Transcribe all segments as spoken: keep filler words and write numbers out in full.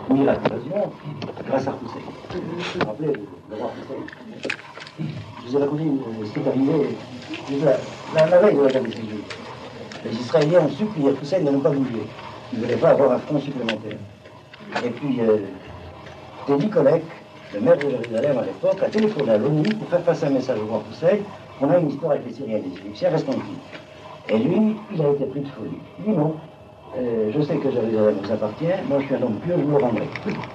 miraculeusement grâce à Hussein. Vous vous rappelez le roi Hussein? Je vous ai raconté ce qui est arrivé la, la, la veille de la guerre des six jours. Les Israéliens ont supplié Hussein de ne pas bouger. Ils ne voulaient pas avoir un front supplémentaire. Et puis, euh, Teddy Kollek, le maire de Jérusalem à l'époque, a téléphoné à l'ONU pour faire passer un message au roi Hussein. On a une histoire avec les Syriens et les Égyptiens, restons-y. Et lui, il a été pris de folie. Il dit non, euh, je sais que Jérusalem vous appartient, moi je suis un homme pur, je vous le rendrai.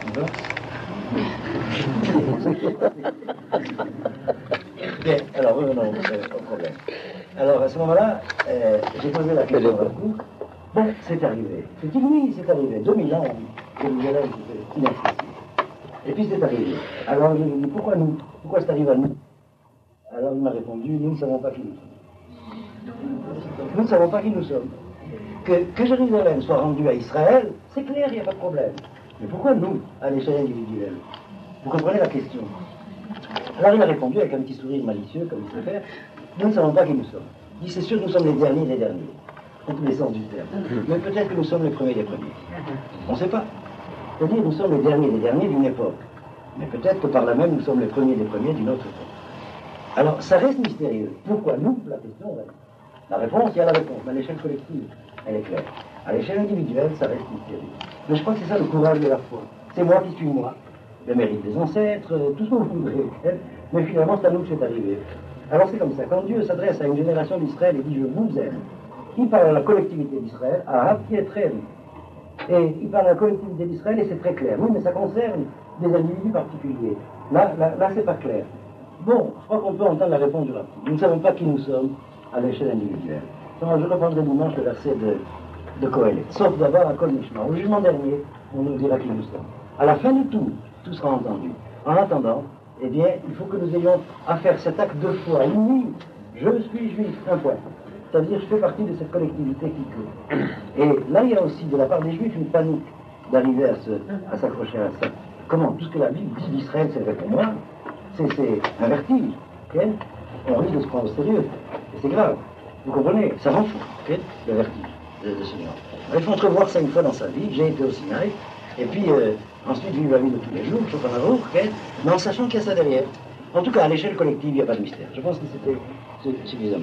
Bien, alors revenons euh, au problème. Alors à ce moment-là, euh, j'ai posé la question à la cour. Bon, c'est arrivé. Je dis oui, c'est arrivé. deux mille ans, Jérusalem était inaccessible. Et puis c'est arrivé. Alors je lui ai dit, pourquoi nous? Pourquoi c'est arrivé à nous? Alors il m'a répondu, nous ne savons pas qui nous sommes. Nous ne savons pas qui nous sommes. Que, que Jérusalem soit rendue à Israël, c'est clair, il n'y a pas de problème. Mais pourquoi nous, à l'échelle individuelle? Vous comprenez la question? Alors il a répondu avec un petit sourire malicieux, comme il sait faire, nous ne savons pas qui nous sommes. Il dit, c'est sûr que nous sommes les derniers des derniers, dans tous les sens du terme. Mais peut-être que nous sommes les premiers des premiers. On ne sait pas. C'est-à-dire, nous sommes les derniers des derniers d'une époque. Mais peut-être que par là même, nous sommes les premiers des premiers d'une autre époque. Alors, ça reste mystérieux. Pourquoi nous? La question reste. La réponse, il y a la réponse. Mais à l'échelle collective, elle est claire. À l'échelle individuelle, ça reste mystérieux. Mais je crois que c'est ça le courage de la foi. C'est moi qui suis moi. Le mérite des ancêtres, tout ce que vous voudrez. Mais finalement, c'est à nous que c'est arrivé. Alors c'est comme ça. Quand Dieu s'adresse à une génération d'Israël et dit « je vous aime », il parle à la collectivité d'Israël, à Rav qui est très bien. Et il parle à la collectivité d'Israël et c'est très clair. Oui, mais ça concerne des individus particuliers. Là, là, là c'est pas clair. Bon, je crois qu'on peut entendre la réponse du Rav. Nous ne savons pas qui nous sommes à l'échelle individuelle. Donc, je reprendrai dimanche le verset de, de Kohelet. Sauf d'abord à Kol Nishma. Au jugement dernier, on nous dira qui nous sommes. À la fin de tout, tout sera entendu. En attendant, eh bien, il faut que nous ayons à faire cet acte de foi. Oui, je suis juif, un point. C'est-à-dire, je fais partie de cette collectivité qui clôt. Et là, il y a aussi, de la part des juifs, une panique d'arriver à, se, à s'accrocher à ça. Comment? Tout ce que la Bible dit d'Israël, c'est vrai pour moi, c'est, c'est un vertige. Okay? On risque de se prendre au sérieux. Et c'est grave. Vous comprenez? Ça rend fou, okay? Le vertige de, de ce genre. Il faut entrevoir ça une fois dans sa vie. J'ai été au Sinaï. Et puis, euh, ensuite, vivre la vie de tous les jours, sauf un amour, okay? Mais en sachant qu'il y a ça derrière. En tout cas, à l'échelle collective, il n'y a pas de mystère. Je pense que c'était suffisamment.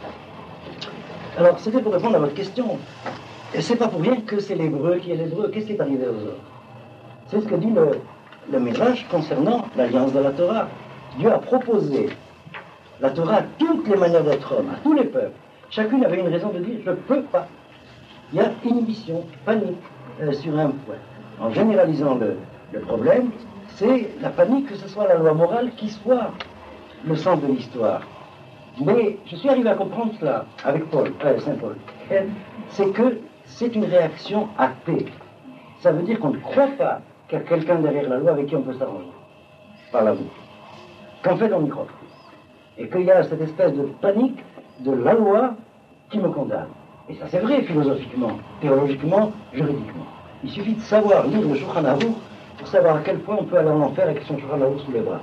Alors, c'était pour répondre à votre question. Et c'est pas pour rien que c'est l'hébreu qui est l'hébreu. Qu'est-ce qui est arrivé aux autres? C'est ce que dit le, le Midrash concernant l'alliance de la Torah. Dieu a proposé la Torah à toutes les manières d'être homme, à tous les peuples. Chacune avait une raison de dire « je ne peux pas ». Il y a inhibition, panique euh, sur un point. En généralisant le, le problème, c'est la panique que ce soit la loi morale qui soit le centre de l'histoire. Mais je suis arrivé à comprendre cela avec Paul, euh, Saint Paul. C'est que c'est une réaction athée. Ça veut dire qu'on ne croit pas qu'il y a quelqu'un derrière la loi avec qui on peut s'arranger, par l'amour. Qu'en fait, on y croit. Et qu'il y a cette espèce de panique de la loi qui me condamne. Et ça, c'est vrai philosophiquement, théologiquement, juridiquement. Il suffit de savoir lire le Shulchan Aruch pour savoir à quel point on peut aller en enfer avec son Shulchan Aruch sous les bras.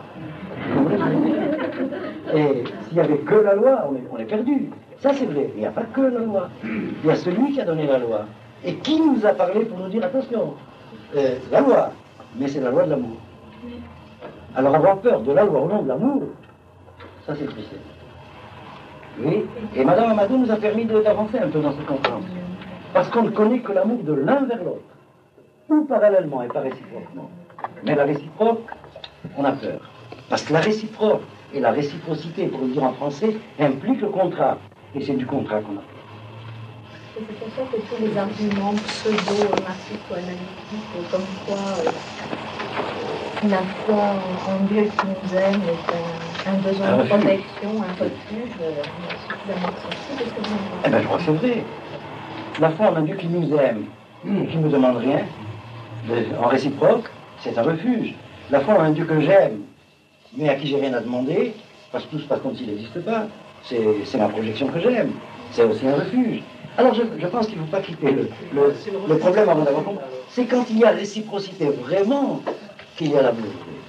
Et s'il n'y avait que la loi, on est, on est perdu. Ça, c'est vrai. Il n'y a pas que la loi. Il y a celui qui a donné la loi. Et qui nous a parlé pour nous dire, attention, euh, la loi, mais c'est la loi de l'amour. Alors avoir peur de la loi au nom de l'amour, ça c'est difficile. Oui, et Madame Amadou nous a permis de, d'avancer un peu dans cette compréhension. Parce qu'on ne connaît que l'amour de l'un vers l'autre. Ou parallèlement et pas réciproquement. Mais la réciproque, on a peur. Parce que la réciproque et la réciprocité, pour le dire en français, impliquent le contrat. Et c'est du contrat qu'on a. Et c'est pour ça que tous les arguments pseudo-marxistes-analytiques, comme quoi euh, la foi en Dieu qui nous aime est un, un besoin de protection, un refuge, euh, suffisamment sensible, est-ce que vous en pensez? Eh bien, je crois que c'est vrai. La foi en un Dieu qui nous aime, qui ne nous demande rien, de, en réciproque, c'est un refuge. La foi en un Dieu que j'aime, mais à qui j'ai rien à demander, parce que tout se passe comme s'il n'existe pas, c'est, c'est ma projection que j'aime. C'est aussi un refuge. Alors je, je pense qu'il ne faut pas quitter le, le, le problème avant d'avoir compris. C'est quand il y a réciprocité vraiment qu'il y a l'amour.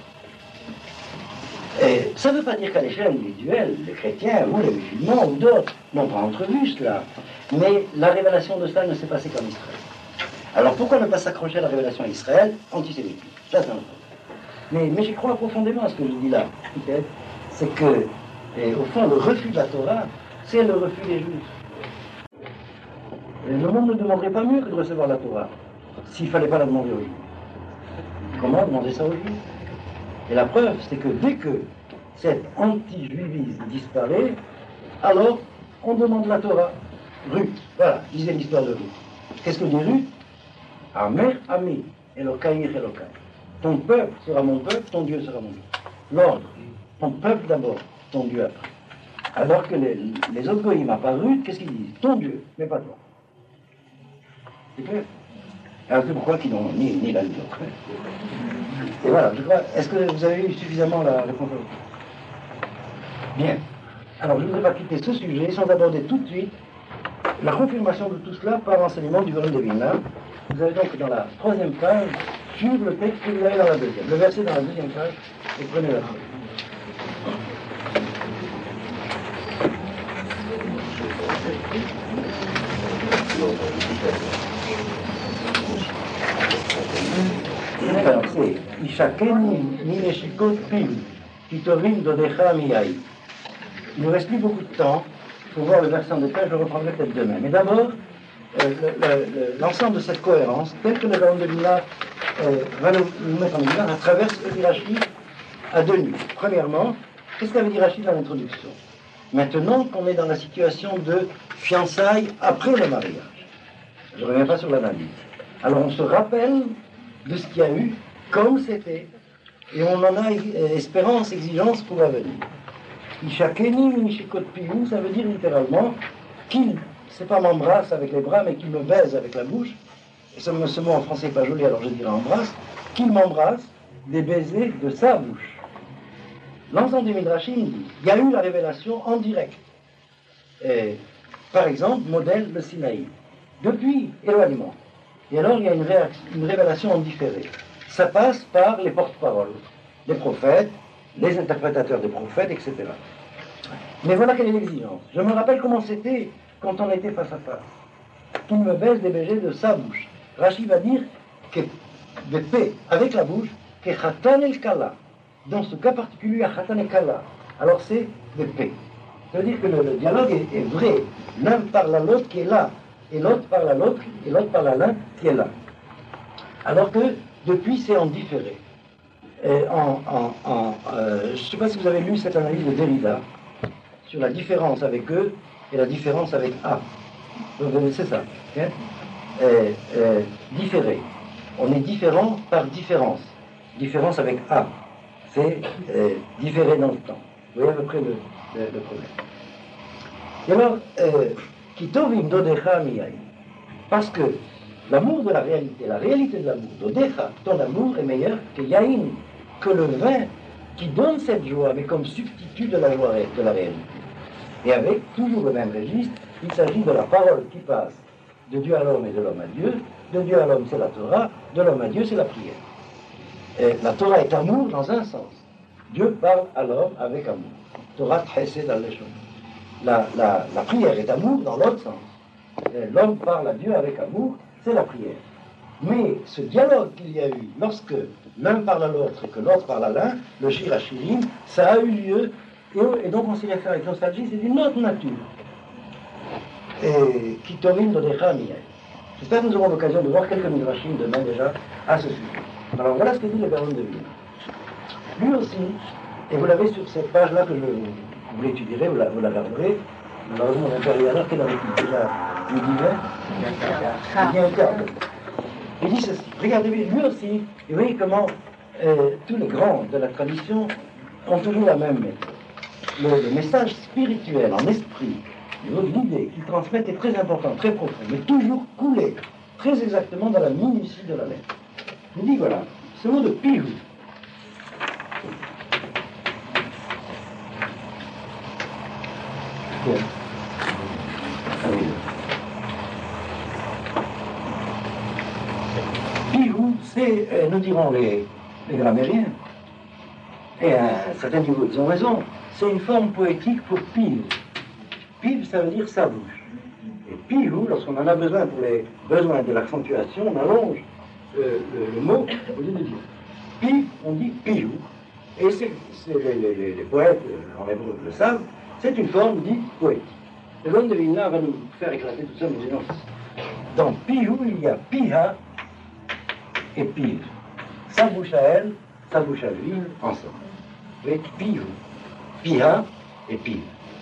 Et ça ne veut pas dire qu'à l'échelle individuelle, les chrétiens ou les musulmans ou d'autres n'ont pas entrevu cela. Mais la révélation de cela ne s'est passée qu'en Israël. Alors pourquoi ne pas s'accrocher à la révélation à Israël? Antisémitisme. Ça, c'est un problème. Mais, mais j'y crois profondément à ce que je dis là. C'est que, et au fond, le refus de la Torah, c'est le refus des Juifs. Et le monde ne demanderait pas mieux que de recevoir la Torah, s'il ne fallait pas la demander aux Juifs. Comment demander ça aux Juifs? Et la preuve, c'est que dès que cet anti-juivisme disparaît, alors on demande la Torah. Ruth, voilà, lisez l'histoire de Ruth. Qu'est-ce que dit Ruth? Amer, Ami, Elokai, Elokai. Ton peuple sera mon peuple, ton Dieu sera mon Dieu. L'ordre, ton peuple d'abord, ton Dieu après. Alors que les, les autres goïms apparus, qu'est-ce qu'ils disent? Ton Dieu, mais pas toi. C'est clair? Alors c'est pourquoi qu'ils n'ont ni, ni l'un ni l'autre. Et voilà, je crois, est-ce que vous avez eu suffisamment la réponse? Bien. Alors je ne voudrais pas quitter ce sujet sans aborder tout de suite la confirmation de tout cela par l'enseignement du Gaon de Vilna. Vous avez donc dans la troisième page, suivre le texte que vous avez dans la deuxième. Le verset dans la deuxième page, et prenez la troisième. Alors c'est Ishakeni Mineshikot Pim, Kitorim Dodecha Miyai. Il ne reste plus beaucoup de temps pour voir le versant de page, je reprendrai peut-être demain. Mais d'abord, euh, le, le, l'ensemble de cette cohérence, tel que le Gaon de Vilna euh, va nous, nous mettre en évidence, à travers ce que dit Rashi à deux niveaux. Premièrement, qu'est-ce qu'avait dit Rashi dans l'introduction? Maintenant qu'on est dans la situation de fiançailles après le mariage. Je ne reviens pas sur l'analyse. Alors on se rappelle de ce qu'il y a eu, comme c'était, et on en a espérance, exigence pour l'avenir. Ishakeni minishikot piou, ça veut dire littéralement qu'il, c'est pas m'embrasse avec les bras, mais qu'il me baise avec la bouche. Et ce, ce mot en français n'est pas joli, alors je dirais embrasse. Qu'il m'embrasse des baisers de sa bouche. L'ensemble des Midrashim dit, il y a eu la révélation en direct. Et, par exemple, modèle le Sinaï. Depuis, éloignement. Et alors, il y a une, réaction, une révélation en différé. Ça passe par les porte-paroles, les prophètes, les interprétateurs des prophètes, et cetera. Mais voilà quelle est l'exigence. Je me rappelle comment c'était quand on était face à face. Qu'il me baise des baisers de sa bouche. Rashi va dire que de paix avec la bouche, que Khatan el Kala. Dans ce cas particulier, à Khatan el Kala. Alors c'est de paix. Ça veut dire que le, le dialogue est, est vrai. L'un parle à l'autre qui est là, et l'autre parle à l'autre, et l'autre parle à l'un qui est là. Alors que depuis, c'est en différé. Et en, en, en, euh, je ne sais pas si vous avez lu cette analyse de Derrida sur la différence avec eux et la différence avec A. Donc c'est ça. Hein? Euh, euh, différé. On est différent par différence. Différence avec A. C'est euh, différé dans le temps. Vous voyez à peu près le, le, le problème. Et alors, Kitovim Dodecha Miyai. Parce que l'amour de la réalité, la réalité de l'amour, Dodecha, ton amour est meilleur que Yaïn, que le vin qui donne cette joie, mais comme substitut de la joie de la réalité. Et avec toujours le même registre, il s'agit de la parole qui passe de Dieu à l'homme et de l'homme à Dieu. De Dieu à l'homme, c'est la Torah. De l'homme à Dieu, c'est la prière. Et la Torah est amour dans un sens. Dieu parle à l'homme avec amour. Torah Chesed al-Leshon. La, la, la prière est amour dans l'autre sens. Et l'homme parle à Dieu avec amour, c'est la prière. Mais ce dialogue qu'il y a eu lorsque l'un parle à l'autre et que l'autre parle à l'un, le Shir HaShirim, ça a eu lieu, et, et donc on s'y réfère avec nostalgie, c'est d'une autre nature. Et Kitorim Dodecha Miyai. J'espère que nous aurons l'occasion de voir quelques midrashim demain déjà à ce sujet. Alors voilà ce que dit le Gaon de Vilna. Lui aussi, et vous l'avez sur cette page-là que je, vous l'étudierez, vous la, vous la garderez. Malheureusement, mon impérial, quelle heure est-il déjà? Il dit bien un quart. Il dit ceci, regardez lui aussi, et vous voyez comment euh, tous les grands de la tradition ont toujours la même méthode. Le, le message spirituel en esprit, l'idée qu'ils transmettent est très important, très profond, mais toujours coulé très exactement dans la minutie de la lettre. Il dit voilà, ce mot de pihou. Bien. Pihou, c'est, euh, nous dirons les, les grammairiens, et à un certain niveau, ils ont raison, c'est une forme poétique pour piv. Piv, ça veut dire sa bouche. Et Pihu, lorsqu'on en a besoin pour les besoins de l'accentuation, on allonge euh, le, le mot au lieu de dire Pi, on dit Pihu. Et c'est, c'est les, les, les, les poètes en hébreu le savent, c'est une forme dite poétique. Le Gaon de Vilna va nous faire éclater tout ça, mais non. Dans Pihu, il y a Piha et Piv. Sa bouche à elle, sa bouche à lui, ensemble. Et Pihu, Piha et Piv.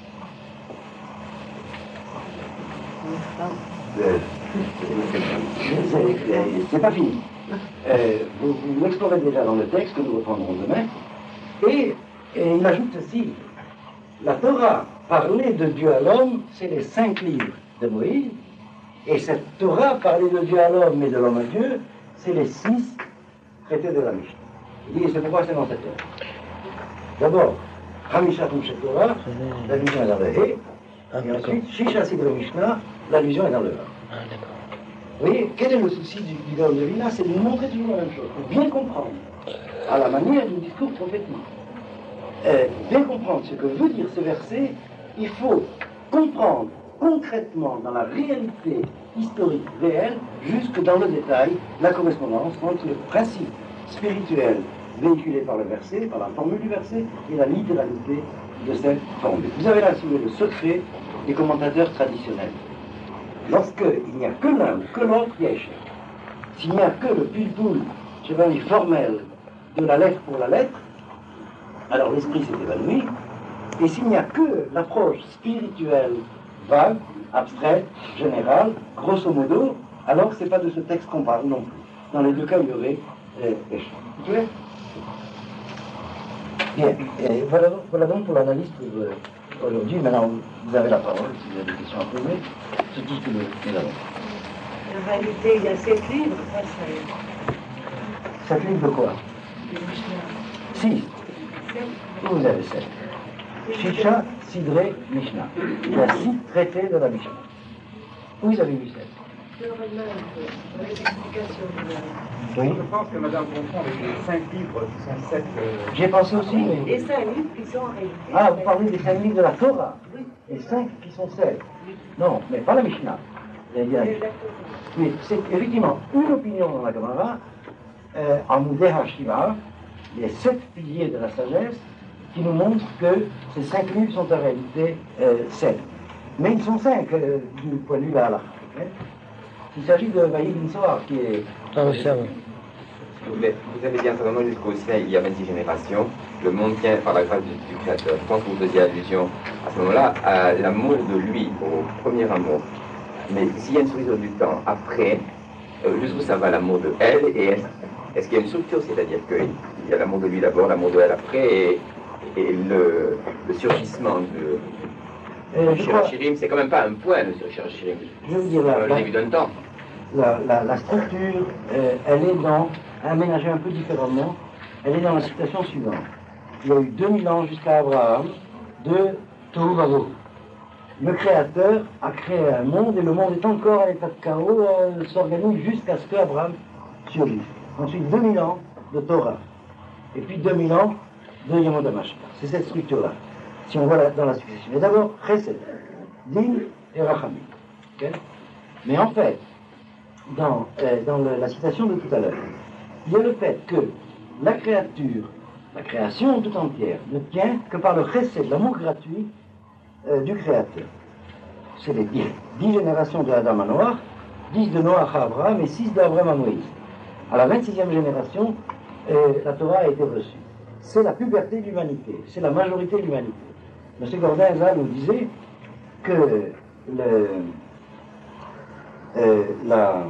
Euh, c'est pas fini. Euh, vous, vous l'explorez déjà dans le texte que nous reprendrons demain. Et, et il ajoute ceci, la Torah, parler de Dieu à l'homme, c'est les cinq livres de Moïse, et cette Torah, parler de Dieu à l'homme et de l'homme à Dieu, c'est les six traités de la Mishnah. Il dit, et c'est pourquoi c'est dans cette Torah. D'abord, Hamisha Tumshet Torah, l'allusion est dans le He, et ensuite, Shisha Sidre Mishnah, l'allusion est dans le A. Vous voyez, quel est le souci du, du Gaon de Vilna? C'est de nous montrer toujours la même chose, pour bien comprendre, à la manière du discours prophétique. Euh, bien comprendre ce que veut dire ce verset, il faut comprendre concrètement, dans la réalité historique réelle, jusque dans le détail, la correspondance entre le principe spirituel véhiculé par le verset, par la formule du verset, et la littéralité de cette formule. Vous avez là, si vous voulez, le secret des commentateurs traditionnels. Lorsqu'il n'y a que l'un ou que l'autre, il y a échec. S'il n'y a que le pilpoul, chevalier formel, de la lettre pour la lettre, alors l'esprit s'est évanoui. Et s'il n'y a que l'approche spirituelle, vague, abstraite, générale, grosso modo, alors c'est pas de ce texte qu'on parle non plus. Dans les deux cas, il y aurait euh, échec. Vous voyez? Bien. Et voilà, voilà donc pour l'analyse pour euh, aujourd'hui. Maintenant, vous avez la parole, si vous avez des questions à poser. C'est tout ce que nous avons. En réalité, il y a sept livres, pas cinq. Sept livres de quoi? Six. Vous avez sept. Shisha, Sidré, Mishnah. Il y a six traités de la Mishnah. Où vous avez vu sept? Oui. Je pense que Madame confond avec les cinq livres qui sont sept. Euh... J'ai pensé aussi, mais... Les cinq livres qui sont en réalité. Ah, vous parlez des cinq livres de la Torah? Oui. Les cinq qui sont sept. Non, mais pas la Mishnah. Il y a... Oui, c'est effectivement une opinion dans la Gemara, euh, en Moudeh HaShiva, les sept piliers de la sagesse, qui nous montrent que ces cinq livres sont en réalité euh, sept. Mais ils sont cinq, euh, du point de vue là. Hein. Il s'agit de Vaïd Soar, qui est... Ah, oui, ça va. Vous avez dit un certain moment jusqu'au ciel, il y a vingt-six générations, le monde tient par la grâce du, du Créateur. Je pense que vous faisiez allusion à ce moment-là à l'amour de lui, au premier amour. Mais s'il y a une structure du temps après, euh, jusqu'où ça va l'amour de elle, et est-ce, est-ce qu'il y a une structure, c'est-à-dire qu'il y a l'amour de lui d'abord, l'amour de elle après, et, et le, le surgissement de... Euh, Shirachirim, c'est quand même pas un point, le Shirachirim. Je veux dire, la, le début d'un temps. La, la, la structure, euh, elle est dans, aménagée un peu différemment, elle est dans la citation suivante. Il y a eu deux mille ans jusqu'à Abraham de Tohu Vavohu. Le Créateur a créé un monde et le monde est encore à l'état de chaos, euh, s'organise jusqu'à ce qu'Abraham survive. Ensuite, deux mille ans de Torah. Et puis deux mille ans de Yom HaMashiach. C'est cette structure-là. Si on voit la, dans la succession. Mais d'abord, Chesed, Din et Rachamim. Okay? Mais en fait, dans, euh, dans le, la citation de tout à l'heure, il y a le fait que la créature, la création tout entière, ne tient que par le Chesed, l'amour gratuit euh, du Créateur. C'est les dix, dix générations de Adam à Noach, dix de Noach à Abraham et six d'Abraham à Moïse. À la vingt-sixième génération, euh, la Torah a été reçue. C'est la puberté de l'humanité, c'est la majorité de l'humanité. M. Gordin nous disait que le, euh, la,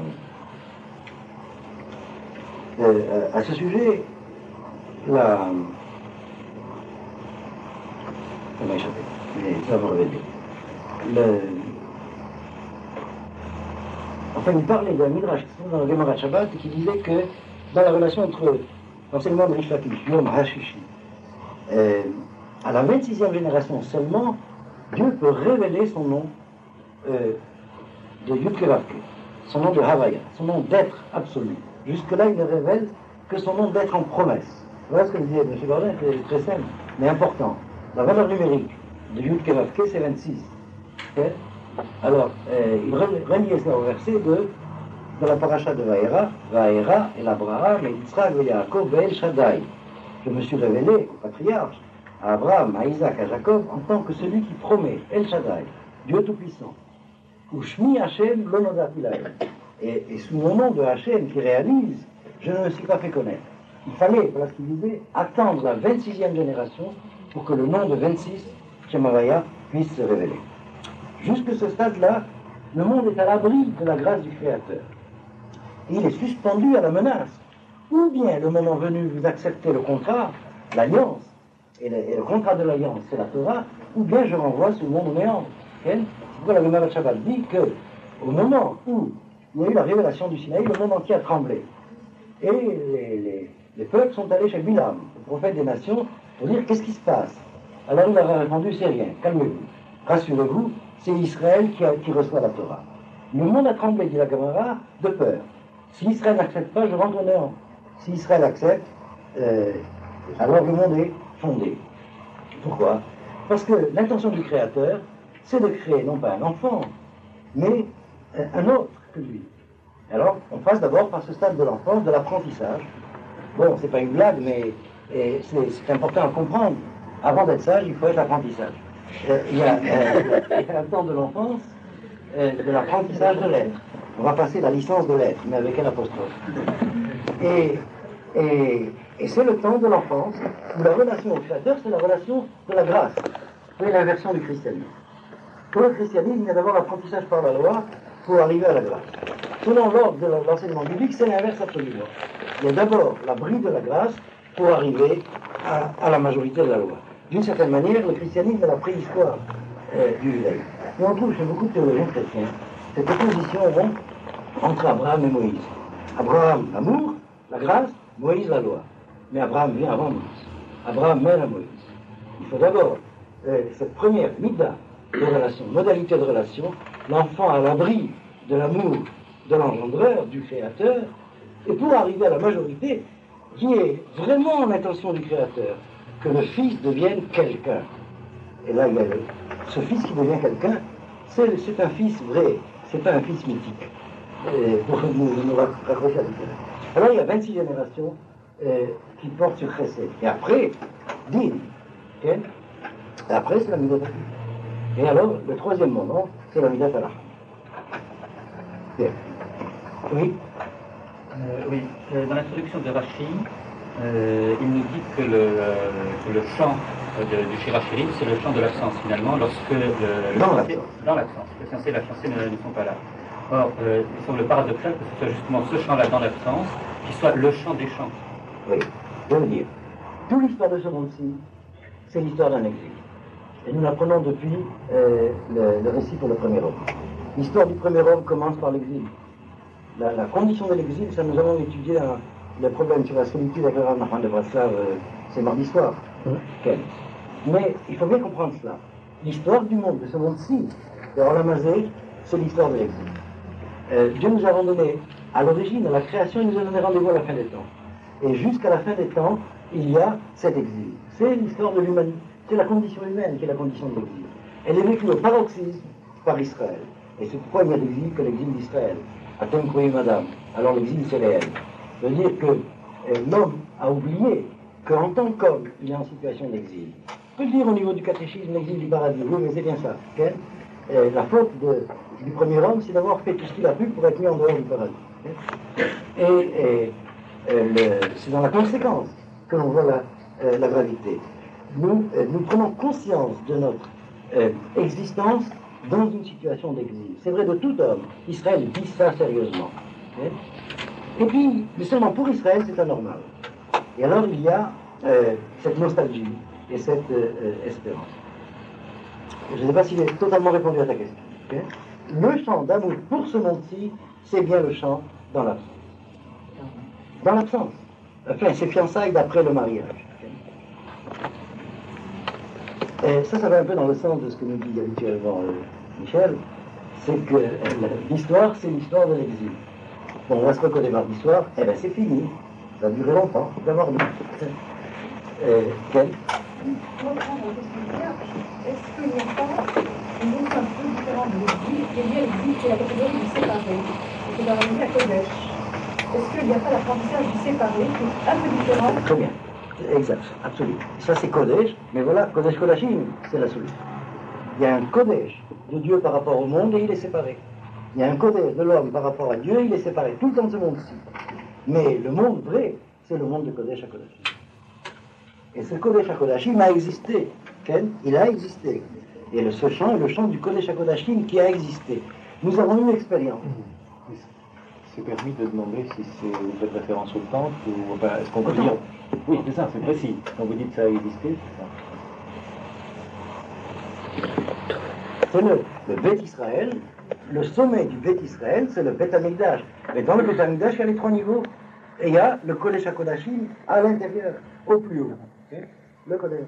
euh, à ce sujet, la... Ça m'a échappé, mais ça va revenir. Le... Enfin, il parlait d'un Midrash qui se trouve dans le Gemara Shabbat et qui disait que dans la relation entre l'enseignement de Rish Lakish, Yom HaShishi, euh, à la vingt-sixième génération seulement, Dieu peut révéler son nom euh, de Yud-Kevavke, son nom de Havaya, son nom d'être absolu. Jusque-là, il ne révèle que son nom d'être en promesse. Voilà ce que disait M. Gordin, c'est très simple, mais important. La valeur numérique de Yud-Kevavke, c'est vingt-six. Okay? Alors, euh, il reliait ça au verset de, de la paracha de Vaera, Vaera et l'Abraham et Yitzhak et Yaakov Be'el Shaddai. Je me suis révélé au patriarche, à Abraham, à Isaac, à Jacob, en tant que celui qui promet, El Shaddai, Dieu Tout-Puissant. Ou Shmi Hashem Lonodati Lahem. Et, et sous mon nom de Hashem qui réalise, je ne me suis pas fait connaître. Il fallait, voilà ce qu'il disait, attendre la vingt-sixième génération pour que le nom de vingt-six, Shemavaya, puisse se révéler. Jusque ce stade-là, le monde est à l'abri de la grâce du Créateur. Et il est suspendu à la menace. Ou bien, le moment venu, vous acceptez le contrat, l'alliance, et le, et le contrat de l'alliance, c'est la Torah, ou bien je renvoie ce monde au néant. C'est pourquoi la Gemara Shabbat dit que, au moment où il y a eu la révélation du Sinaï, le monde entier a tremblé. Et les, les, les peuples sont allés chez Bilam, le prophète des nations, pour dire qu'est-ce qui se passe. Alors il leur a répondu, c'est rien, calmez-vous, rassurez-vous, c'est Israël qui, a, qui reçoit la Torah. Le monde a tremblé, dit la Gemara, de peur. Si Israël n'accepte pas, je rentre au néant. Si Israël accepte, euh, alors le monde est fondé. Pourquoi? Parce que l'intention du Créateur, c'est de créer non pas un enfant, mais un autre que lui. Alors, on passe d'abord par ce stade de l'enfance, de l'apprentissage. Bon, c'est pas une blague, mais c'est important à comprendre. Avant d'être sage, il faut être apprentissage. Euh, il, y a, euh, il y a un temps de l'enfance, euh, de l'apprentissage de l'être. On va passer la licence de l'être, mais avec un apostrophe. Et, et, et c'est le temps de l'enfance, où la relation au Créateur, c'est la relation de la grâce. C'est l'inversion du christianisme. Pour le christianisme, il y a d'abord l'apprentissage par la loi pour arriver à la grâce. Selon l'ordre de l'enseignement biblique, c'est l'inverse absolument. Il y a d'abord la bride de la grâce pour arriver à, à la majorité de la loi. D'une certaine manière, le christianisme est la préhistoire euh, du judaïsme. Et on trouve chez beaucoup de théologiens chrétiens cette opposition entre Abraham et Moïse. Abraham, l'amour, la grâce, Moïse, la loi. Mais Abraham vient avant Moïse. Abraham mène à Moïse. Il faut d'abord euh, cette première mida de relation, modalité de relation, l'enfant à l'abri de l'amour de l'engendreur, du Créateur, et pour arriver à la majorité, qui est vraiment l'intention du Créateur, que le Fils devienne quelqu'un. Et là, il y a le, ce Fils qui devient quelqu'un, c'est un Fils vrai, c'est pas un Fils mythique, euh, pour nous, nous raccrocher à l'idée. Alors, il y a vingt-six générations euh, qui portent sur Chesed. Et après, Din. Okay? Et après, c'est la Midat Achim. Et alors, le troisième moment, c'est la Midat Halakha. Bien. Oui. Euh, oui, euh, dans l'introduction de Rashi, euh, il nous dit que le, que le chant de, du Shirachirim, c'est le chant de l'absence finalement, lorsque le, dans l'absence. Dans l'absence. Le fiancé et la fiancée ne, ne sont pas là. Or, euh, il semble paradoxal que ce soit justement ce chant-là dans l'absence qui soit le chant des chants. Oui, je veux dire, toute l'histoire de ce monde-ci, c'est l'histoire d'un exil. Et nous l'apprenons depuis euh, le, le récit pour le premier homme. L'histoire du premier homme commence par l'exil. La, la condition de l'exil, ça nous avons étudié un, le problème sur la solitude avec le Rav Nachman de Breslau, euh, c'est mardi soir. Mmh. Okay. Mais il faut bien comprendre cela. L'histoire du monde, de ce monde-ci, de Olamazé, c'est l'histoire de l'exil. Euh, Dieu nous a donné, à l'origine, à la création, il nous a donné rendez-vous à la fin des temps. Et jusqu'à la fin des temps, il y a cet exil. C'est l'histoire de l'humanité. C'est la condition humaine qui est la condition de l'exil. Elle est vécue au paroxysme par Israël. Et c'est pourquoi il n'y a d'exil que l'exil d'Israël. Atem Koué Madame. Alors l'exil, c'est réel. Ça veut dire que euh, l'homme a oublié qu'en tant qu'homme, il est en situation d'exil. On peut dire au niveau du catéchisme, l'exil du paradis. Oui, mais c'est bien ça. Okay? Euh, la faute de, du premier homme, c'est d'avoir fait tout ce qu'il a pu pour être mis en dehors du paradis. Okay? Et, et euh, c'est dans la conséquence que l'on voit la, euh, la gravité. Nous, euh, nous prenons conscience de notre euh, existence dans une situation d'exil. C'est vrai de tout homme. Israël vit ça sérieusement. Okay? Et puis, mais seulement pour Israël, c'est anormal. Et alors, il y a euh, cette nostalgie et cette euh, espérance. Je ne sais pas s'il est totalement répondu à ta question. Okay? Le chant d'amour pour ce monde-ci, c'est bien le chant dans l'absence. Dans l'absence. Enfin, c'est fiançailles d'après le mariage. Okay? Et ça, ça va un peu dans le sens de ce que nous dit habituellement euh, Michel, c'est que euh, l'histoire, c'est l'histoire de l'exil. Bon, on va se reconnaître mardi soir, eh bien c'est fini. Ça a duré longtemps, d'abord nous. Euh, Ken ? Est-ce qu'il n'y a pas une autre un peu différente ensemble les vies, les lieux existent, c'est la catégorie du séparé. Et c'est dans la musique à Kodesh. Est-ce qu'il n'y a pas l'apprentissage du séparé qui est un peu différent? Très bien. Exact, absolument. Ça c'est Kodesh, mais voilà, Kodesh Kodashim, c'est la solution. Il y a un Kodesh de Dieu par rapport au monde et il est séparé. Il y a un Kodesh de l'homme par rapport à Dieu et il est séparé tout le temps de ce monde-ci. Mais le monde vrai, c'est le monde de Kodesh à Kodashim. Et ce Kodesh à Kodashim a existé. Ken, il a existé. Et ce chant est le chant du Kodesh à Kodashim qui a existé. Nous avons eu l'expérience. C'est permis de demander si c'est, vous faites référence au temple ou enfin, est-ce qu'on peut Autant. dire. Oui, c'est ça, c'est précis. Quand vous dites que ça a existé, c'est ça. C'est le, le Beth Israël. Le sommet du Beth Israël, c'est le Beth Amikdash. Mais dans le Beth Amikdash, il y a les trois niveaux. Et il y a le Kodesh HaKodashim à l'intérieur, au plus haut. Okay. Le Kodesh.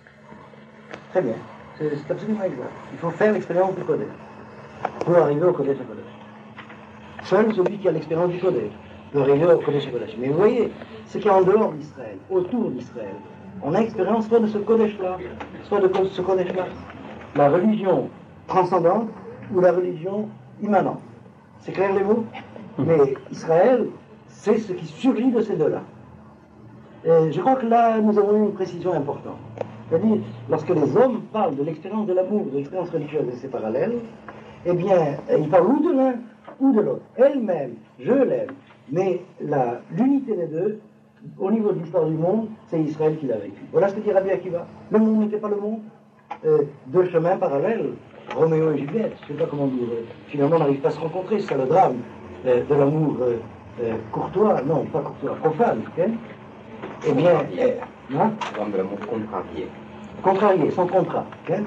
Très bien. C'est, c'est absolument exact. Il faut faire l'expérience du Kodesh pour arriver au Kodesh HaKodashim. Seul celui qui a l'expérience du Kodesh peut arriver au Kodesh HaKodashim. Mais vous voyez, ce qui est en dehors d'Israël, autour d'Israël, on a expérience soit de ce Kodesh-là, soit de ce Kodesh-là. La religion transcendante ou la religion immanente. C'est clair les mots? Mais Israël, c'est ce qui surgit de ces deux-là. Et je crois que là, nous avons eu une précision importante. C'est-à-dire, lorsque les hommes parlent de l'expérience de l'amour, de l'expérience religieuse et ses parallèles, eh bien, ils parlent ou de l'un ou de l'autre. Elle-même, je l'aime, mais la, l'unité des deux, au niveau de l'histoire du monde, c'est Israël qui l'a vécu. Voilà ce que dit Rabbi Akiva. Le monde n'était pas le monde. Euh, deux chemins parallèles, Roméo et Juliette, je ne sais pas comment dire, euh, finalement on n'arrive pas à se rencontrer, c'est ça le drame euh, de l'amour euh, euh, courtois, non pas courtois, profane, okay? Eh bien, euh, hein? Le drame de l'amour contrarié. Contrarié, sans contrat, okay?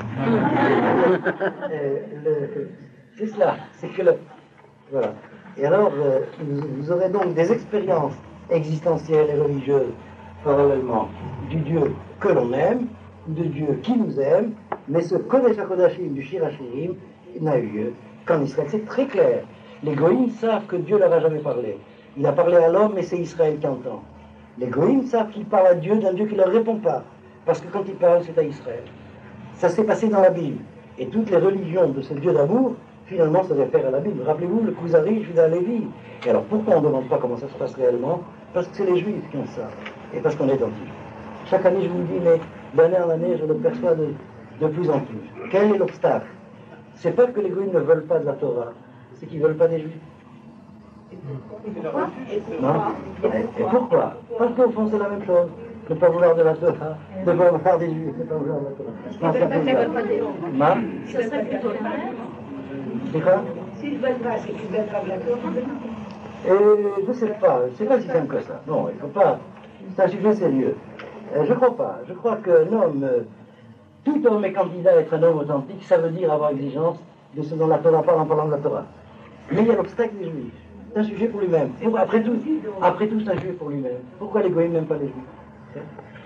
euh, le, c'est cela, c'est que le, voilà. Et alors, euh, vous, vous aurez donc des expériences existentielles et religieuses parallèlement du Dieu que l'on aime, de Dieu qui nous aime, mais ce Kodesh HaKodashim du Shir HaShirim n'a eu lieu qu'en Israël. C'est très clair. Les Goïms savent que Dieu leur a jamais parlé. Il a parlé à l'homme, mais c'est Israël qui entend. Les Goïms savent qu'il parle à Dieu d'un Dieu qui ne leur répond pas, parce que quand il parle, c'est à Israël. Ça s'est passé dans la Bible. Et toutes les religions de ce Dieu d'amour, finalement, se réfèrent à la Bible. Rappelez-vous, le Kuzari, Judas Lévi. Et alors, pourquoi on ne demande pas comment ça se passe réellement? Parce que c'est les Juifs qui ont ça. Et parce qu'on est anti-juifs. Chaque année, je vous le dis, mais d'année en année, je le perçois de, de plus en plus. Quel est l'obstacle? C'est pas que les Goïms ne veulent pas de la Torah, c'est qu'ils ne veulent pas des Juifs. Non? Et, et pourquoi? Parce qu'au fond, c'est la même chose. Ne pas vouloir de la Torah, ne pas vouloir des Juifs, ne pas vouloir de la Torah. Non, c'est un peu ça. Ma? Ce serait plutôt l'inverse. C'est quoi? S'ils ne veulent pas, c'est qu'ils ne veulent pas de la Torah. Et je ne sais pas, c'est pas si simple que ça. Non, il ne faut pas. C'est un sujet sérieux. Euh, je ne crois pas. Je crois qu'un homme, euh, tout homme est candidat à être un homme authentique, ça veut dire avoir exigence de ce dont la Torah parle en parlant de la Torah. Mais il y a l'obstacle des Juifs. C'est un sujet pour lui-même. Pour- Après tout, après tout, c'est un sujet pour lui-même. Pourquoi les Goïms n'aiment pas les Juifs?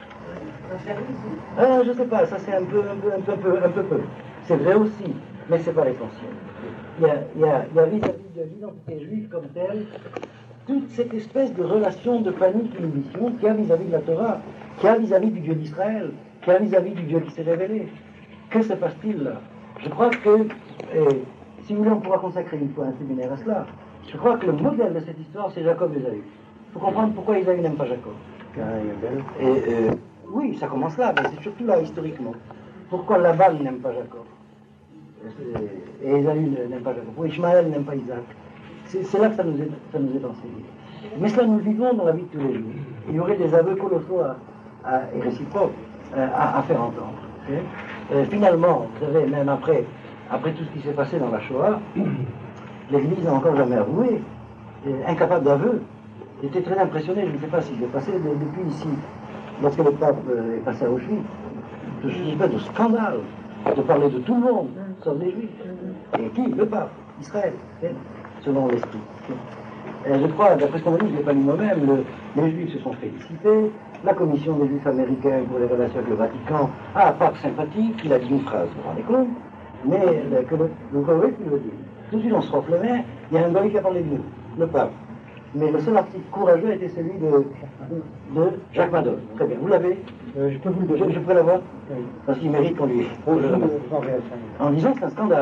Ah, je ne sais pas, ça c'est un peu, un peu, un peu, un peu, un peu peu. C'est vrai aussi, mais c'est pas l'essentiel. Il y a, il y a, il y a vis-à-vis de l'identité juive comme telle, toute cette espèce de relation de panique et mission qu'il y a vis-à-vis de la Torah, qu'il y a vis-à-vis du Dieu d'Israël, qu'il y a vis-à-vis du Dieu qui s'est révélé. Que se passe-t-il là? Je crois que, et, si vous voulez, on pourra consacrer une fois un séminaire à cela. Je crois que le modèle de cette histoire, c'est Jacob et Ésaü. Il faut comprendre pourquoi Ésaü n'aime pas Jacob. Et, euh, oui, ça commence là, mais c'est surtout là, historiquement. Pourquoi Laban n'aime pas Jacob? Et Ésaü n'aime pas Jacob. Pourquoi Ishmaël n'aime pas Isaac? C'est, c'est là que ça nous, est, ça nous est enseigné. Mais cela, nous le vivons dans la vie de tous les jours. Il y aurait des aveux colossaux à, à, et réciproques euh, à, à faire entendre. Okay? Euh, finalement, vous savez, même après, après tout ce qui s'est passé dans la Shoah, l'Église n'a encore jamais avoué, euh, incapable d'aveu. J'étais très impressionné, je ne sais pas si j'ai passé de, depuis ici, lorsque le pape euh, est passé à Auschwitz, de ce espèce de scandale, de parler de tout le monde, sauf les Juifs. Et qui? Le pape, Israël, okay? Selon l'esprit. Okay? Je crois, d'après ce qu'on me dit, je ne l'ai pas lu moi-même, le, les Juifs se sont félicités, la commission des Juifs américains pour les relations avec le Vatican a un pape sympathique, il a dit une phrase, vous vous rendez compte, mais le, que le, le Goï qui le dit. Tout de suite on se refle les mains, il y a un Goï qui a parlé de nous, le pape. Mais le seul article courageux était celui de, de Jacques Madoff. Très bien, vous l'avez? Euh, je peux vous le donner. Je, je pourrais l'avoir? Oui. Parce qu'il mérite qu'on lui... Oh, je vous en réagis. En disant que c'est un scandale.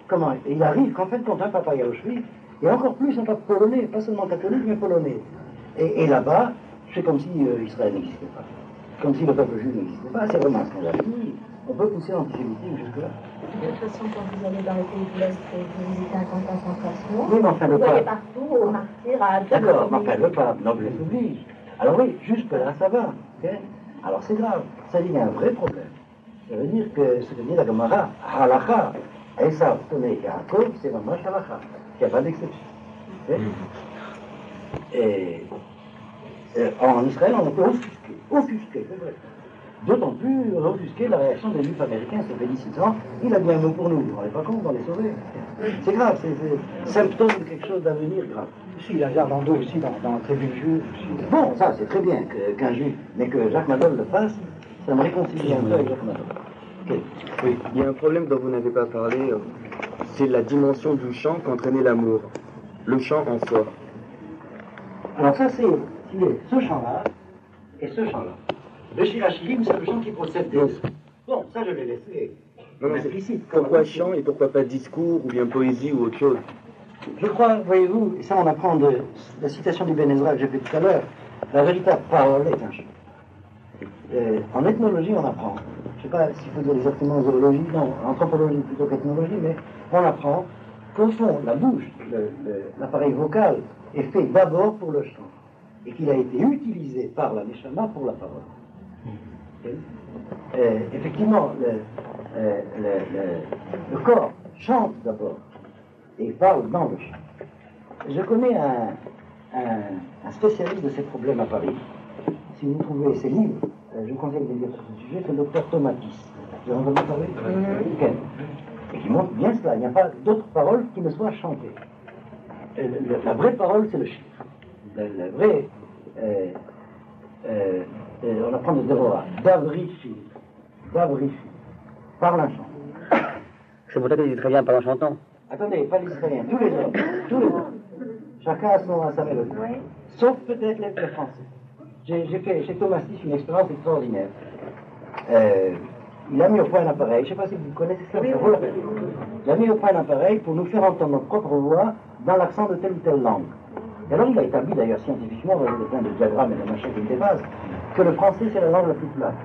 comment il arrive qu'en fin de compte, un papa Yaroshvili, et encore plus un papa polonais, pas seulement catholique, mais polonais. Et, et là-bas, c'est comme si euh, Israël n'existait pas. Comme si le peuple juif n'existait pas. C'est vraiment un scandale. On peut pousser l'antisémitisme jusque-là. De toute façon, quand vous allez dans les pays de l'Est et vous visitez un camp de concentration, oui, mais enfin, le vous voyez pape. partout aux martyrs à D'accord, mais enfin, le pape, noblesse oblige. Alors oui, jusque-là, ça va. Okay. Alors c'est grave. Ça dit qu'il y a un vrai problème. Ça veut dire que ce que dit la Gemara, halacha, Esav, Tonei, Yaakov, c'est vraiment halacha. Il n'y a pas d'exception. Okay. Et, et en Israël, on était offusqué. Offusqué, c'est vrai. D'autant plus offusqué la réaction des juifs américains, se félicitant. Il a bien un mot pour nous. Vous ne vous rendez pas compte, on va les sauver. C'est grave, c'est symptôme de quelque chose d'avenir grave. Si, la garde en dos aussi dans, dans la tribu juive. Bon, ça c'est très bien qu'un juif, mais que Jacques Madol le fasse, ça me réconcilie un peu avec Jacques Madol. Okay. Oui, il y a un problème dont vous n'avez pas parlé, c'est la dimension du chant qu'entraînait l'amour. Le chant en soi. Alors ça c'est, si vous voulez, ce chant-là et ce chant-là. Le Shirachirim, c'est le chant qui procède des deux. Bon, ça je l'ai laissé. Non, non, implicite. Pourquoi chant et pourquoi pas discours ou bien poésie ou autre chose? Je crois, voyez-vous, et ça on apprend de la citation du Ben Ezra que j'ai fait tout à l'heure, la véritable parole est un chant. Euh, en ethnologie, on apprend, je ne sais pas s'il faut dire exactement en zoologie, non, en anthropologie plutôt qu'ethnologie, mais on apprend qu'au fond, la bouche, l'appareil vocal, est fait d'abord pour le chant, et qu'il a été utilisé par la Neshama pour la parole. Okay. Euh, effectivement, le, euh, le, le, le corps chante d'abord, et parle dans le chant. Je connais un, un, un spécialiste de ces problèmes à Paris. Si vous trouvez ses livres, euh, je vous conseille de lire sur ce sujet, c'est le docteur Tomatis. Vous avez entendu parler mmh. Okay. Et qui montre bien cela. Il n'y a pas d'autres paroles qui ne soient chantées. Euh, le, la vraie parole, c'est le chiffre. La, la vraie... Euh, euh, euh, on apprend de Déborah. Davrichi. Davrichi. Parle un chant. C'est pour ça qu'il dit très bien parle en chantant. Attendez, pas les Israéliens, tous les hommes, tous les hommes. Chacun a son, à sa mélodie. Oui. Sauf peut-être les, les Français. J'ai, j'ai fait chez Tomatis une expérience extraordinaire. Euh, il a mis au point un appareil, je ne sais pas si vous connaissez ça, oui, ça vaut la peine. Il a mis au point un appareil pour nous faire entendre notre propre voix dans l'accent de telle ou telle langue. Et alors il a établi d'ailleurs scientifiquement, avec plein de diagrammes et de machins qui étaient bases, que le français c'est la langue la plus plate.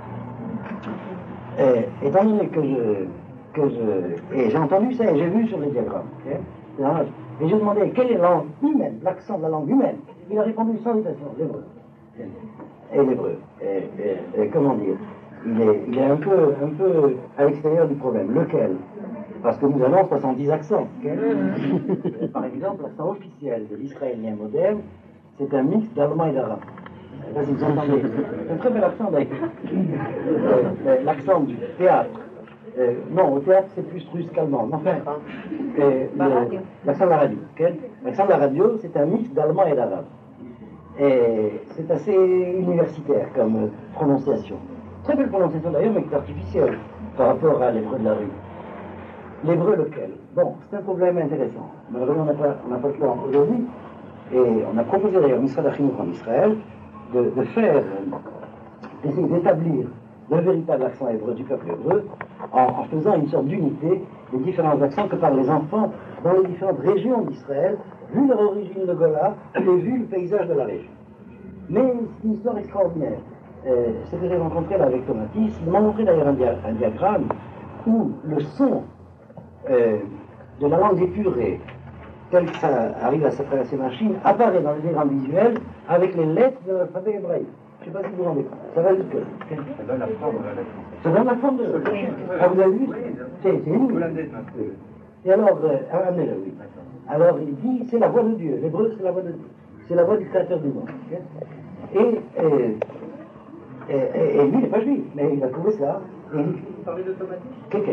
Et, étant donné que je... que je... Et j'ai entendu ça et j'ai vu sur les diagrammes. Okay? Et j'ai demandé quelle est la langue humaine, l'accent de la langue humaine. Il a répondu sans hésitation, l'hébreu. Et l'hébreu. Et, et, et comment dire, il est, il est un peu, un peu à l'extérieur du problème. Lequel? Parce que nous avons soixante-dix accents. Okay? Par exemple, l'accent officiel de l'israélien moderne, c'est un mix d'allemand et d'arabe. Je ne sais pas si vous entendez. C'est un très bel accent d'ailleurs. L'accent du théâtre. Euh, non, au théâtre, c'est plus russe qu'allemand. Enfin, euh, l'accent de la radio. Okay? L'accent de la radio, c'est un mix d'allemand et d'arabe. Et c'est assez universitaire comme euh, prononciation. Très belle prononciation d'ailleurs, mais qui est artificielle par rapport à l'hébreu de la rue. L'hébreu lequel? Bon, c'est un problème intéressant. Malheureusement, on n'a pas, on n'a pas le temps aujourd'hui. Et on a proposé d'ailleurs, Misrad HaChinuch en Israël, de, de faire, euh, d'essayer d'établir le véritable accent hébreu du peuple hébreu en, en faisant une sorte d'unité des différents accents que parlent les enfants dans les différentes régions d'Israël, vu leur origine de Gola et vu le paysage de la région. Mais c'est une histoire extraordinaire. Euh, ce que j'ai rencontré là avec Tomatis, il m'a montré d'ailleurs un, dia un diagramme où le son euh, de la langue épurée, tel que ça arrive à travers ces machines, apparaît dans les diagrammes visuels avec les lettres de l'alphabet hébraïque. Je ne sais pas si vous vous rendez compte. Ça va jusque là. Ça donne la forme de la lettre. Ça donne la forme de la lettre. Ah, vous avez vu? C'est unique. Et alors, euh, amenez-le, oui. Alors, il dit, c'est la voix de Dieu. L'hébreu, c'est la voix de Dieu. C'est la voix du créateur du monde. Et, et, et, et, et lui, il n'est pas juif, mais il a trouvé ça. Et il... Vous parlez d'automatisme? Quelqu'un.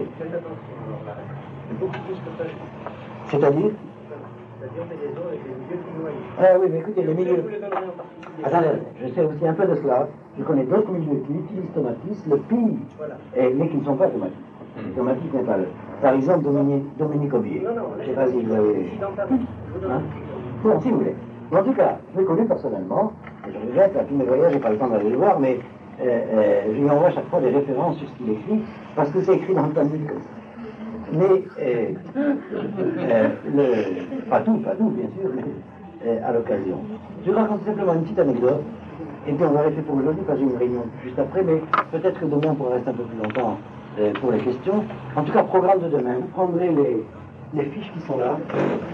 C'est-à-dire? Ah oui, mais écoutez, les milieux... Attendez, je sais aussi un peu de cela. Je connais d'autres milieux qui utilisent Tomatis, le pire, et, mais qui ne sont pas Tomatis. Tomatis n'est pas le... Par exemple, Dominique, Dominique Aubier. Non, non, je ne sais pas si vous avez... Hein? Bon, si vous voulez. En tout cas, je l'ai connu personnellement, et je regrette, à tous mes voyages, j'ai pas le temps d'aller le voir, mais euh, euh, je lui envoie chaque fois des références sur ce qu'il écrit, parce que c'est écrit dans le Talmud comme ça. mais euh, euh, le, pas tout, pas tout, bien sûr, mais euh, à l'occasion. Je vais raconter simplement une petite anecdote, et puis on va arrêter pour aujourd'hui, parce que j'ai une réunion juste après, mais peut-être que demain on pourra rester un peu plus longtemps euh, pour les questions. En tout cas, programme de demain, vous prendrez les, les fiches qui sont là,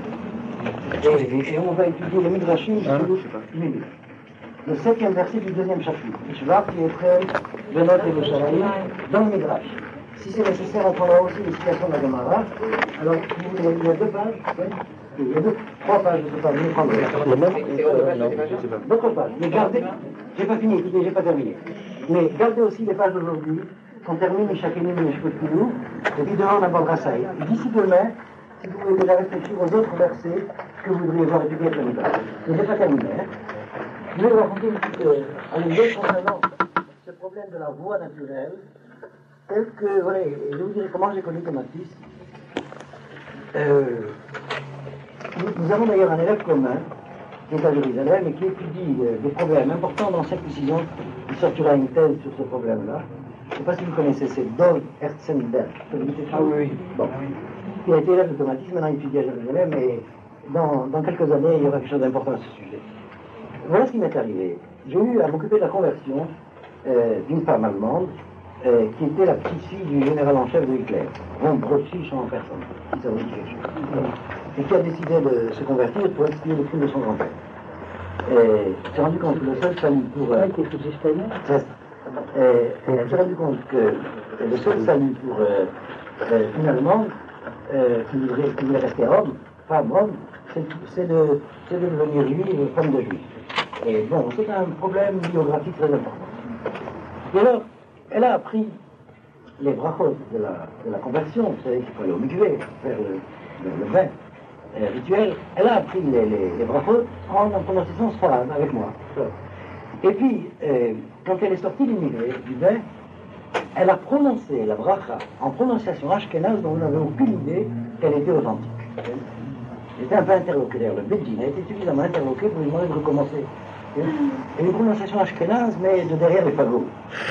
et, et on va étudier les Midrashim jusqu'au minute. Le septième verset du deuxième chapitre. Je vois qui est prêt de notre Yerushalayim dans le Midrash. Si c'est nécessaire, on prendra aussi les citations de la Gemara. Alors, il y a, il y a deux pages, ouais. Il y a deux, trois pages, je ne sais pas, vous prendrez. Les mêmes euh, non, je sais pas. D'autres pages. Mais gardez, j'ai pas fini, écoutez, j'ai pas terminé. Mais gardez aussi les pages d'aujourd'hui, qu'on termine chaque année de Shkotinou, et puis demain on abordera ça. Et d'ici demain, si vous voulez déjà réfléchir aux autres versets que vous voudriez voir étudier avec le Midrash. Mais j'ai pas terminé, hein. Je vais vous raconter une petite euh, anecdote concernant ce problème de la voix naturelle, tel que, voilà, je vous dirai comment j'ai connu Thomas fils. Euh, nous, nous avons d'ailleurs un élève commun, qui est à Jérusalem, et qui étudie euh, des problèmes importants dans cinq ou six ans. Il sortira une thèse sur ce problème-là. Je ne sais pas si vous connaissez, c'est Dov Herzenberg. Ah oui, bon. Il a été élève de Thomas fils, maintenant il étudie à Jérusalem, et dans, dans quelques années, il y aura quelque chose d'important à ce sujet. Voilà ce qui m'est arrivé. J'ai eu à m'occuper de la conversion euh, d'une femme allemande euh, qui était la petite fille du général en chef de Hitler, von Brotzig en personne, si ça vous dit quelque chose. Et qui a décidé de se convertir pour expier le crime de son grand-père. Et je me suis rendu compte que le seul salut pour... Euh, c'est ça. Et je me suis rendu compte que le seul salut pour euh, euh, une Allemande euh, qui, voudrait, qui voulait rester homme, femme, homme, c'est de, de devenir juif, femme de juif. Et bon, c'est un problème biographique très important. Et alors, elle a appris les brachot de la, de la conversion, vous savez qu'il faut aller au mikvé, faire le, le, le bain euh, rituel. Elle a appris les, les, les brachot en, en conversation sfarade avec moi. Et puis, euh, quand elle est sortie du mikvé, du bain, elle a prononcé la bracha en prononciation ashkénaze dont on n'avait aucune idée qu'elle était authentique. J'étais un peu interloqué d'ailleurs, le Bédine a été suffisamment interloqué pour lui demander de recommencer. Et une prononciation ashkénaze, mais de derrière les fagots.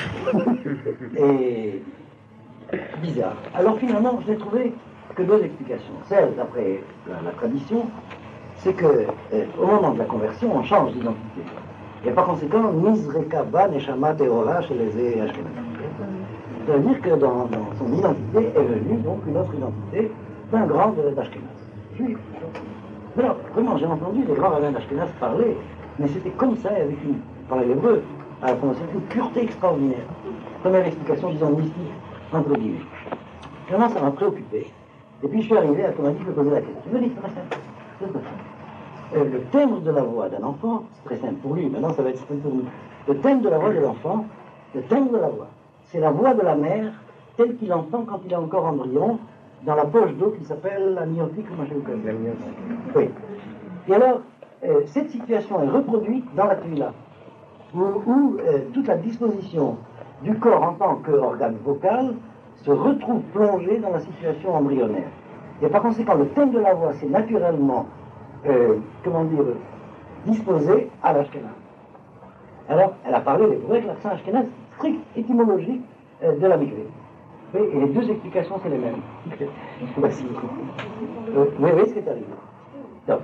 Et bizarre. Alors finalement, je n'ai trouvé que deux explications. Celle, d'après la, la tradition, c'est que euh, au moment de la conversion, on change d'identité. Et par conséquent, Mizrekaba Neshama Teora chez les ashkénazes. Ça veut dire que dans, dans son identité est venue donc une autre identité d'un grand d'Ashkénaz. Juif. Mais alors, vraiment, j'ai entendu des grands rabbins d'Ashkénaz parler, mais c'était comme ça, avec une, par l'hébreu, à la prononciation, une pureté extraordinaire. Première explication, disons, mystique, entre guillemets. Vraiment, ça m'a préoccupé. Et puis, je suis arrivé à Thomas dit, je me poser la question. Je me dis, c'est très simple. C'est très simple. Euh, le timbre de la voix d'un enfant, c'est très simple pour lui, maintenant ça va être simple pour nous. Le timbre de la voix de l'enfant, le timbre de la voix, c'est la voix de la mère telle qu'il entend quand il est encore embryon, dans la poche d'eau qui s'appelle l'amniotique, comment je le connais. L'amniotique. Oui. Et alors, euh, cette situation est reproduite dans la Tefila, où, où euh, toute la disposition du corps en tant qu'organe vocal se retrouve plongée dans la situation embryonnaire. Et par conséquent, le thème de la voix, c'est naturellement, euh, comment dire, disposé à l'ashkénaze. Alors, elle a parlé l'hébreu avec l'accent ashkénaze strict, étymologique euh, de la mikvé. Oui, et les deux explications, c'est les mêmes. Voici. Euh, oui, oui, c'est arrivé. Donc.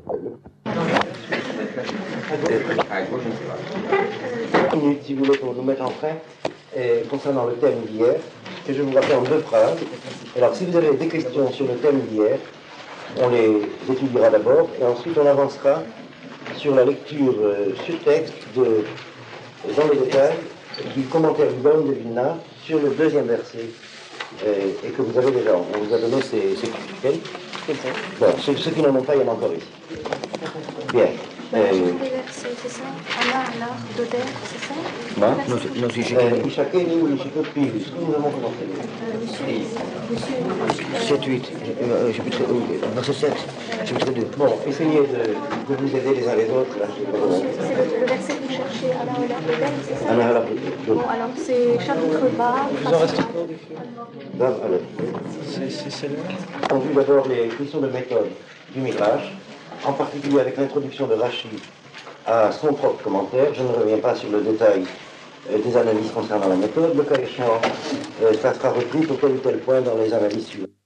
Une minute, si vous voulez, pour nous mettre en train, et concernant le thème d'hier, que je vais vous rappeler en deux phrases. Alors, si vous avez des questions sur le thème d'hier, on les étudiera d'abord, et ensuite on avancera sur la lecture euh, sur texte de, dans les détails du commentaire du Gaon de Vilna sur le deuxième verset, euh, et que vous avez déjà, on vous a donné ces, ces quels bon, ceux, ceux qui n'en ont pas, il y en a encore ici. Bien. Euh, c'est ça? Allah, alors, Doder, c'est ça? Non, non, non, c'est Ishakeni. Ishakeni ou Ishakeni, nous avons commencé. sept huit, chapitre sept, chapitre deux. Bon, essayez de, de vous aider les uns les autres. Là, c'est le, le verset que vous cherchez, Allah, alors, Doder, c'est ça? Allah, alors, bon, alors c'est chapitre bas. Vous en restez là, alors. C'est celle-là. On vu d'abord les questions de méthode du Midrash, en particulier avec l'introduction de Rashi à son propre commentaire. Je ne reviens pas sur le détail euh, des analyses concernant la méthode. Le cas échéant, euh, ça sera repris pour tel ou tel point dans les analyses suivantes.